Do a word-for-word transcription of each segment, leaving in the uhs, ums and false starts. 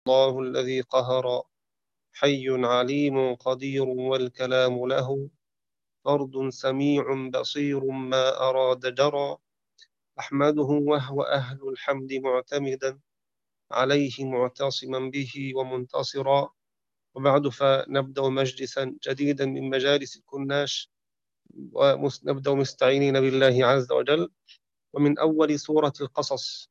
الله الذي قهر حي عليم قدير والكلام له فرد سميع بصير ما أراد جرى أحمده وهو أهل الحمد معتمدا عليه معتصما به ومنتصرا وبعد فنبدأ مجلسا جديدا من مجالس الكناش ونبدأ مستعينين بالله عز وجل ومن أول سورة القصص.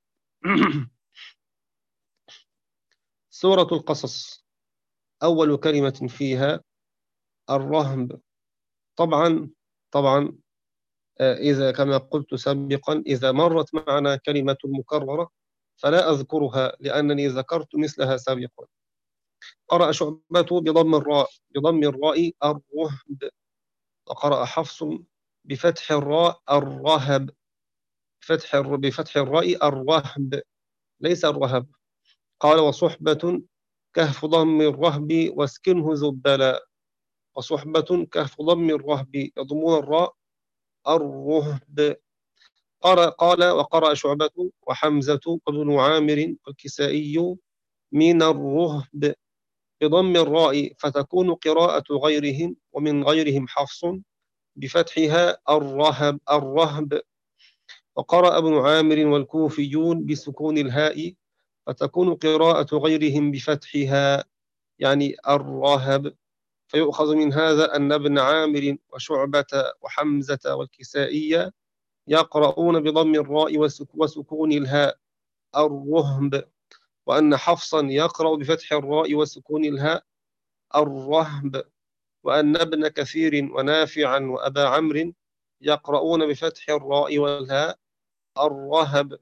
سورة القصص أول كلمة فيها الرهب. طبعا طبعا إذا كما قلت سابقا إذا مرت معنا كلمة مكررة فلا أذكرها لأنني ذكرت مثلها سابقا. قرأ شعبة بضم الراء بضم الراء الرهب، وقرأ حفص بفتح الراء الرهب فتح بفتح الراء الرهب ليس الرهب. قال وصحبة كهف ضم الرهب واسكنه زبلا، وصحبة كهف ضم الرهب يضمون الراء الرهب. قال قال وقرأ شعبة وحمزة وابن عامر والكسائي من الرهب بضم الراء فتكون قراءة غيرهم ومن غيرهم حفص بفتحها الرهب الرهب. وقرأ ابن عامر والكوفيون بسكون الهاء فتكون قراءة غيرهم بفتحها يعني الرهب. فيؤخذ من هذا أن ابن عامر وشعبة وحمزة والكسائي يقرؤون بضم الراء وسكون الهاء الرهب، وأن حفصا يقرأ بفتح الراء وسكون الهاء الرهب، وأن ابن كثير ونافعا وأبا عمرو يقرؤون بفتح الراء والهاء الرهب.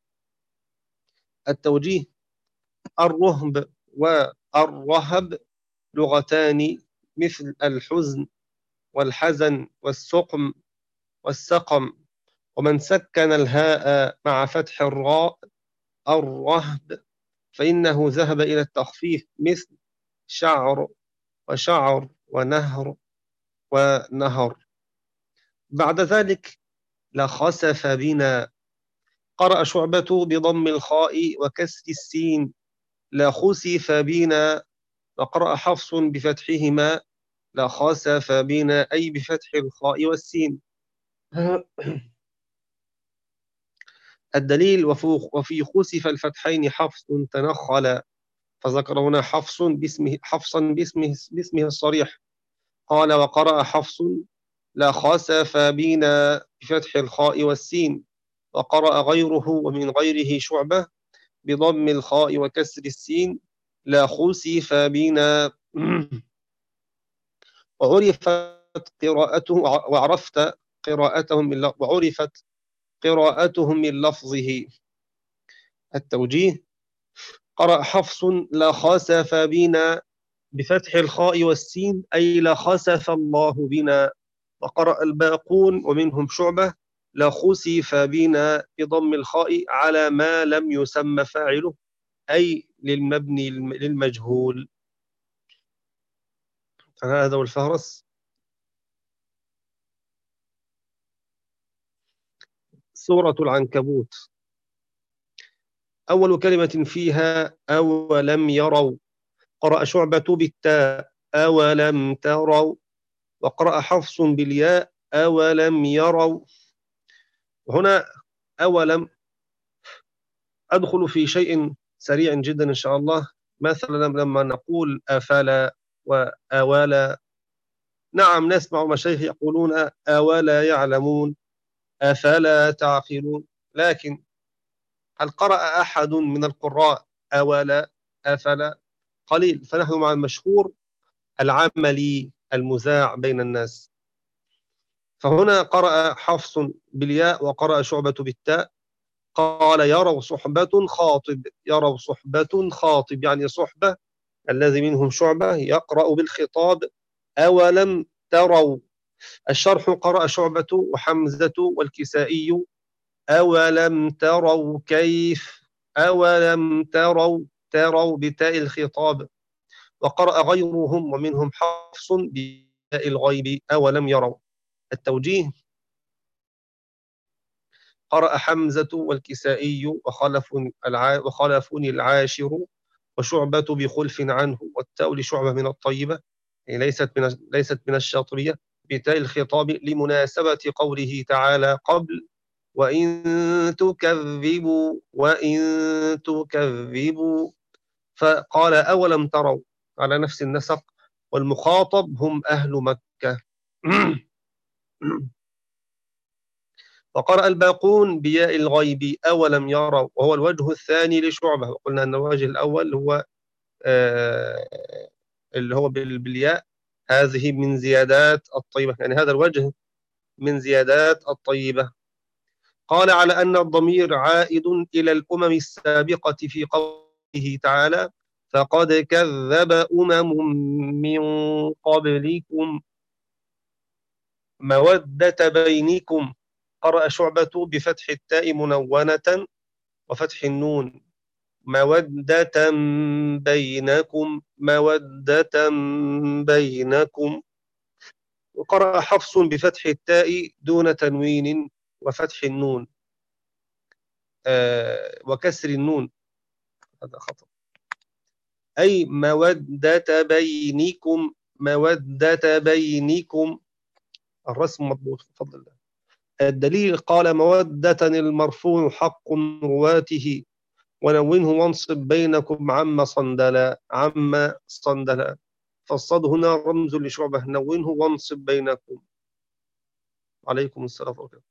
التوجيه: الرهب والرهب لغتان مثل الحزن والحزن والسقم والسقم، ومن سكن الهاء مع فتح الراء الرهب فإنه ذهب إلى التخفيف مثل شعر وشعر ونهر ونهر. بعد ذلك لخسف بنا. قرأ شعبة بضم الخاء وكسر السين لخسف بنا، وقرأ حفص بفتحهما لخسف بنا أي بفتح الخاء والسين. الدليل: وفي خسف الفتحين حفص تنخل، فذكر هنا حفص باسمه حفصا باسمه باسمه الصريح. قال وقرأ حفص لا خسف بنا بفتح الخاء والسين، وقرأ غيره ومن غيره شعبة بضم الخاء وكسر السين لا خسف بنا. وعرفت قراءته وعرفت قراءتهم من وعرفت قراءتهم من لفظه. التوجيه: قرأ حفص لا خسف بنا بفتح الخاء والسين أي لا خسف الله بنا، وقرأ الباقون ومنهم شعبة لا خسف بنا بضم الخاء على ما لم يسمى فاعله أي للمبني للمجهول. هذا هو الفهرس. سورة العنكبوت أول كلمة فيها أولم يروا. قرأ شعبة بالتاء أولم تروا، وقرأ حفص بالياء أولم يروا. هنا أولم أدخل في شيء سريع جدا إن شاء الله. مثلا لما نقول أفلا وأولا، نعم نسمع مشايخ يقولون أولا يعلمون أفلا تعقلون، لكن هل قرأ أحد من القراء أولا أفلا؟ قليل. فنحن مع المشهور العملي المذاع بين الناس. فهنا قرأ حفص بالياء وقرأ شعبة بالتاء. قال يروا صحبة خاطب، يروا صحبة خاطب يعني صحبة الذي منهم شعبة يقرأ بالخطاب أولم تروا. الشرح: قرأ شعبة وحمزة والكسائي أولم تروا كيف، أولم تروا تروا بتاء الخطاب، وقرأ غيرهم ومنهم حفص بتاء الغيب أولم يروا. التوجيه: قرأ حمزة والكسائي وخلف وخلف العاشر وشعبة بخلف عنه، والتاء لشعبة من الطيبة، يعني ليست من ليست من الشاطرية، بتاء الخطاب لمناسبة قوله تعالى قبل وإن تكذبوا وإن تكذبوا، فقال أولم تروا على نفس النسق، والمخاطب هم أهل مكة. وقرأ الباقون بياء الغيب أولم يروا، وهو الوجه الثاني لشعبة، وقلنا أن الوجه الأول هو آه اللي هو بالياء، هذه من زيادات الطيبة، يعني هذا الوجه من زيادات الطيبة. قال على أن الضمير عائد إلى الأمم السابقة في قوله تعالى فقد كذب أمم من قبلكم مودة بينكم. قرأ شعبة بفتح التاء منونة وفتح النون مودة بينكم مودة بينكم. وقرأ حفص بفتح التاء دون تنوين وفتح النون آه وكسر النون، هذا خطأ، أي مودة بينكم مودة بينكم، الرسم مضبوط بفضل الله. الدليل قال مودة المرفوع حق رواته ونونه وانصب بينكم عم صندلا عم صندلا، فالصاد هنا رمز لشعبة نونه وانصب بينكم. عليكم السلام ورحمة الله.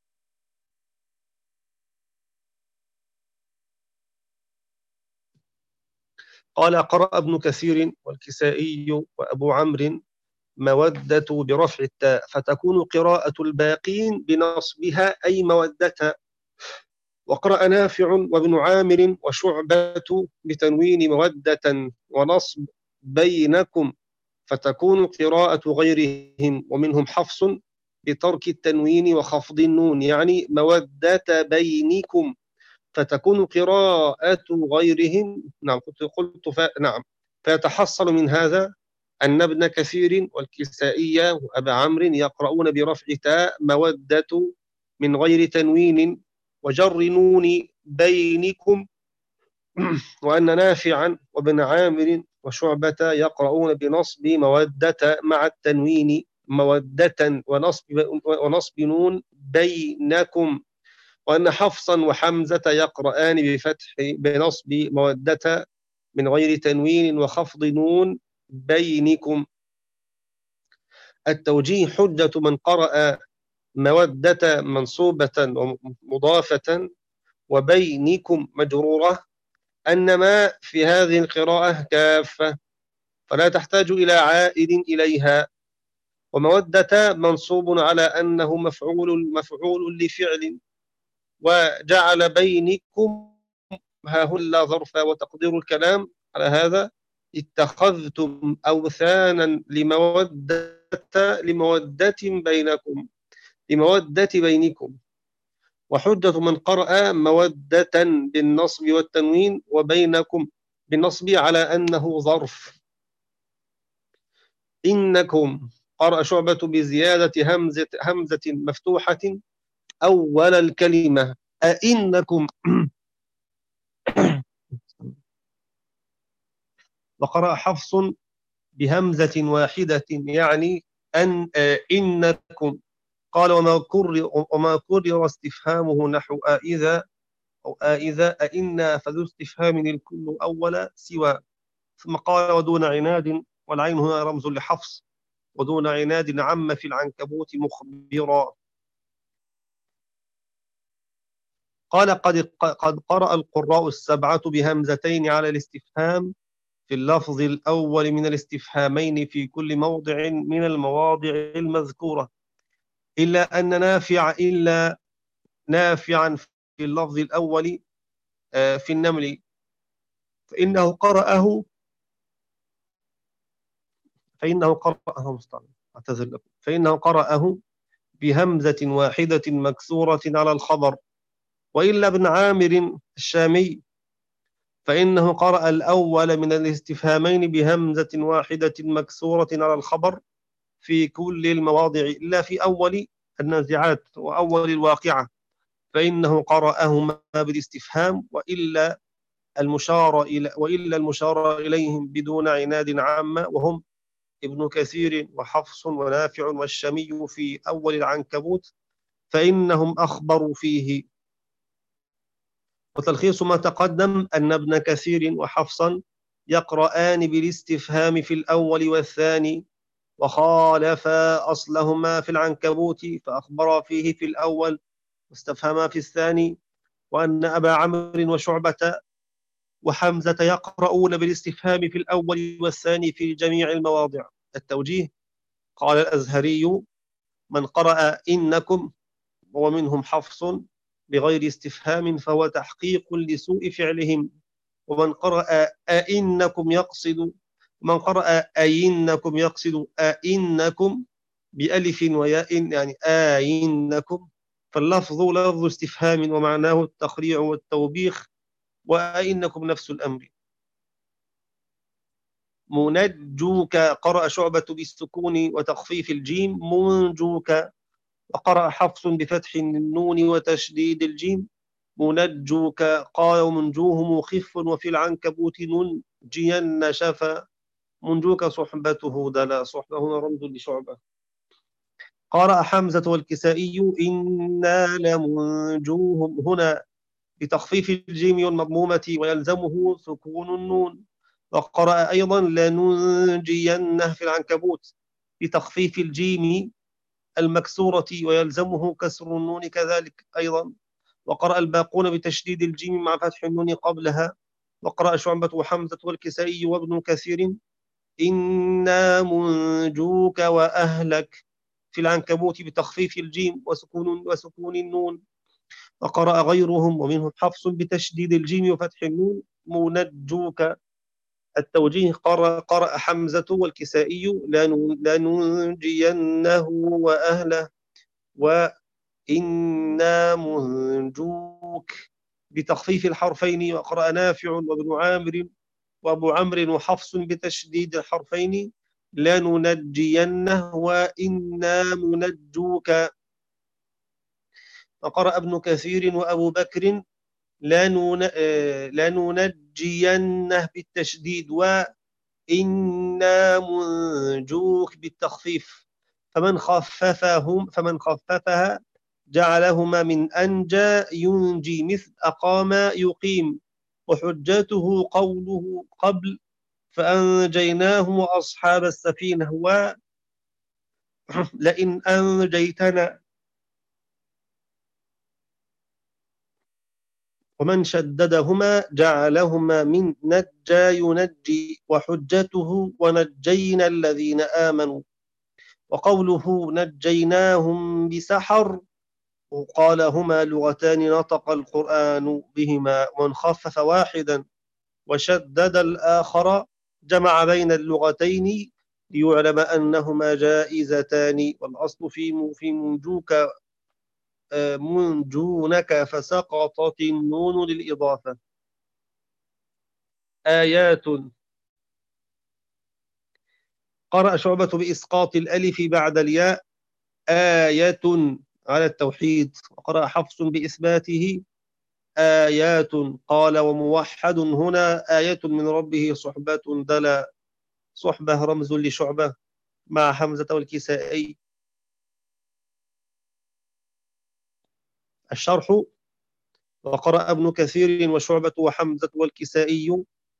قال قرأ ابن كثير والكسائي وأبو عمرو مودة برفع التاء، فتكون قراءة الباقين بنصبها أي مودة. وقرأ نافع وابن عامر وشعبة بتنوين مودة ونصب بينكم، فتكون قراءة غيرهم ومنهم حفص بترك التنوين وخفض النون، يعني مودة بينكم، فتكون قراءة غيرهم. نعم قلت قلت ف... نعم فيتحصل من هذا أن ابن كثير والكسائية وأبا عمرو يقرؤون برفع تاء مودة من غير تنوين وجر نون بينكم، وأن نافعا وابن عامر وشعبة يقرؤون بنصب مودة مع التنوين مودة ونصب, ونصب نون بينكم، وأن حفصا وحمزة يقرآن بفتح بنصب مودة من غير تنوين وخفض نون بينكم. التوجيه حجة من قرأ مودة منصوبة ومضافة وبينكم مجرورة أن ما في هذه القراءة كافة فلا تحتاج إلى عائد إليها، ومودة منصوب على أنه مفعول مفعول لفعل، وجعل بينكم ها هلا ظرفا، وتقدير الكلام على هذا اتخذتم أوثانا لمودة لمودة بينكم لمودة بينكم. وحجة من قرأ مودة بالنصب والتنوين وبينكم بالنصب على أنه ظرف. إنكم قرأ شعبة بزيادة همزة همزة مفتوحة أول الكلمة أئنكم. وقرأ حفص بهمزة واحدة يعني أن إنكم. قال وما كرر وما كرر استفهامه نحو آئذا أو آئذا أئنا فذو استفهام الكل أول سوى. ثم قال ودون عناد، والعين هنا رمز لحفص، ودون عناد عم في العنكبوت مخبرا. قال قد قد قرأ القراء السبعة بهمزتين على الاستفهام في اللفظ الأول من الاستفهامين في كل موضع من المواضع المذكورة، إلا أن نافع إلا نافعا في اللفظ الأول في النمل فإنه قرأه فإنه قرأه مستعمل أعتذر لكم فإنه قرأه بهمزة واحدة مكسورة على الخبر. وإلا ابن عامر الشامي فإنه قرأ الأول من الاستفهامين بهمزة واحدة مكسورة على الخبر في كل المواضع إلا في أول النازعات وأول الواقعة، فإنه قرأهما بالاستفهام، وإلا المشار إلى وإلا المشار إليهم بدون عناد عامة، وهم ابن كثير وحفص ونافع والشمي في أول العنكبوت، فإنهم أخبروا فيه. وتلخيص ما تقدم أن ابن كثير وحفصا يقرآن بالاستفهام في الأول والثاني، وخالفا أصلهما في العنكبوت فأخبرا فيه في الأول واستفهما في الثاني. وأن أبا عمرو وشعبة وحمزة يقرؤون بالاستفهام في الأول والثاني في جميع المواضع. التوجيه: قال الأزهري: من قرأ إنكم ومنهم حفص بغير استفهام فهو تحقيق لسوء فعلهم. ومن قرأ أئنكم يقصد من قرأ أئنكم يقصد أئنكم بألف وياء يعني آئنكم، فاللفظ لفظ استفهام ومعناه التخريع والتوبيخ، وأئنكم نفس الأمر. منجوك قرأ شعبة بالسكون وتخفيف الجيم منجوك، وقرأ حفص بفتح النون وتشديد الجيم منجوك. قال منجوه مخف وفي العنكبوت ننجين شفا منجوك صحبته دلا. صحبه هنا رمز لشعبة. قرأ حمزة والكسائي إنا لمنجوهم هنا بتخفيف الجيم والمضمومة ويلزمه سكون النون. وقرأ أيضا لننجينه في العنكبوت بتخفيف الجيم المكسورة ويلزمه كسر النون كذلك أيضا. وقرأ الباقون بتشديد الجيم مع فتح النون قبلها. وقرأ شعبة وحمزة والكسائي وابن كثير إنا منجوك وأهلك في العنكبوت بتخفيف الجيم وسكون وسكون النون. وقرأ غيرهم ومنهم حفص بتشديد الجيم وفتح النون منجوك. التوجيه: قرأ, قرأ حمزة والكسائي لننجينه وأهله وإنا منجوك بتخفيف الحرفين. وقرأ نافع وابن عامر وأبو عمرو وحفص بتشديد الحرفين لننجينه وإنا منجوك. وقرأ ابن كثير وأبو بكر لننجينه بالتشديد وإنا منجوك بالتخفيف، فمن خففهم فمن خففها جعلهما من أنجى ينجي مثل أقام يقيم. وحجته قوله قبل فأنجيناه وأصحاب السفينة ولئن أنجيتنا. ومن شددهما جعلهما من نجى ينجي. وحجته ونجينا الذين آمنوا. وقوله نجيناهم بسحر وقال هما لغتان نطق القرآن بهما، ومن خفف واحدا وشدد الآخر جمع بين اللغتين ليعلم أنهما جائزتان. والأصل في في منجوك منجونك فسقطت النون للإضافة. آيات قرأ شعبة بإسقاط الألف بعد الياء آية على التوحيد. وقرأ حفص بإثباته آيات. قال وموحد هنا آية من ربه صحبة دلا. صحبة رمز لشعبة مع حمزة والكسائي. الشرح: وقرأ ابن كثير وشعبة وحمزة والكسائي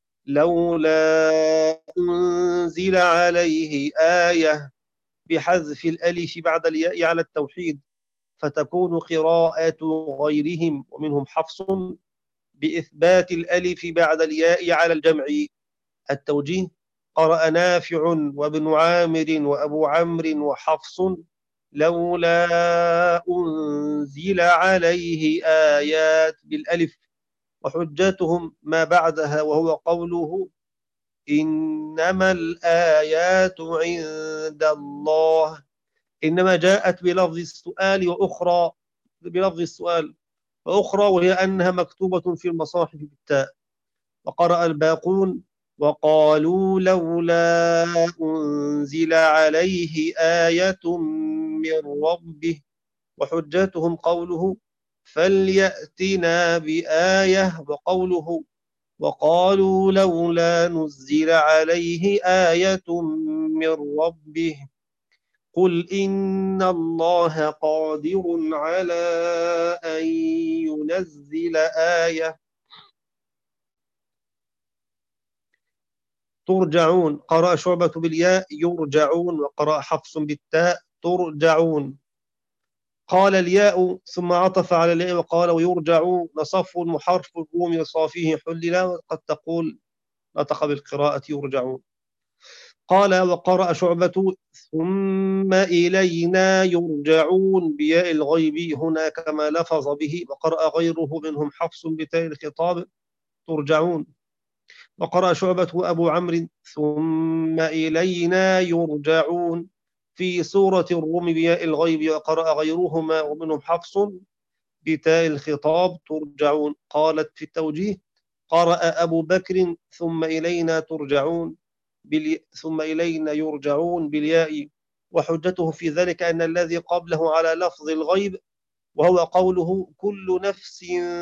لولا أنزل عليه آية بحذف الألف بعد الياء على التوحيد فتكون قراءة غيرهم ومنهم حفص بإثبات الألف بعد الياء على الجمع. التوجيه: قرأ نافع وابن عامر وأبو عمرو وحفص لولا أنزل عليه آيات بالألف، وحجتهم ما بعدها وهو قوله إنما الآيات عند الله. إنما جاءت بلفظ السؤال وأخرى بلفظ السؤال وأخرى وهي أنها مكتوبة في المصاحف بالتاء. وقرأ الباقون وقالوا لولا أنزل عليه آية من ربه، وحجتهم قوله فليأتنا بآية وقوله وقالوا لولا نزل عليه آية من ربه قل إن الله قادر على أن ينزل آية. ترجعون، قرأ شعبة بالياء يرجعون، وقرأ حفص بالتاء ترجعون. قال الياء ثم عطف على الياء وقال ويرجعون لصف محرف الروم صافيه حللا، وقد تقول نطق بالقراءة يرجعون. قال وقرأ شعبة ثم إلينا يرجعون بياء الغيب هنا كما لفظ به، وقرأ غيره منهم حفص بتاء الخطاب ترجعون. وقرأ شعبة وأبو عمرو ثم إلينا يرجعون في سورة الروم بياء الغيب، وقرأ غيرهما ومنهم حفص بتاء الخطاب ترجعون. قالت في التوجيه قرأ أبو بكر ثم إلينا ترجعون بالي... ثم إلينا يرجعون بالياء، وحجته في ذلك أن الذي قبله على لفظ الغيب، وهو قوله كل نفس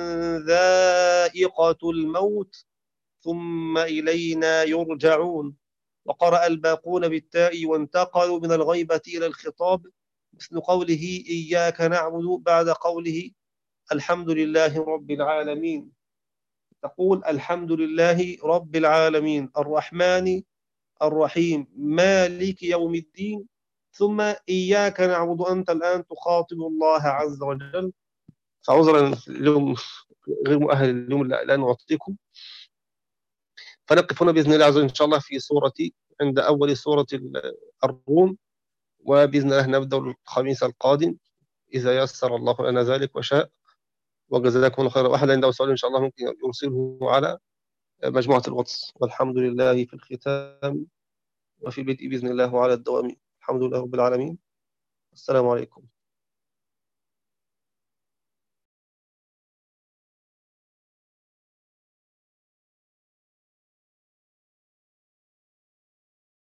ذائقة الموت ثم إلينا يرجعون. وقرأ الباقون بالتاء وانتقلوا من الغيبة إلى الخطاب، مثل قوله إياك نعبد بعد قوله الحمد لله رب العالمين. تقول الحمد لله رب العالمين الرحمن الرحيم مالك يوم الدين، ثم إياك نعبد، أنت الآن تخاطب الله عز وجل. فعذرا اليوم غير مؤهل اليوم لا نعطيكم، فنقف هنا بإذن الله عز وجل إن شاء الله في سورة عند أول سورة الروم، وبإذن الله نبدأ الخميس القادم إذا يسر الله لنا ذلك وشاء. وجزاكم الله خيرا. واحد عنده سؤال إن شاء الله ممكن يرسله على مجموعة الواتس. والحمد لله في الختام وفي البدء بإذن الله وعلى الدوام. الحمد لله رب العالمين. السلام عليكم.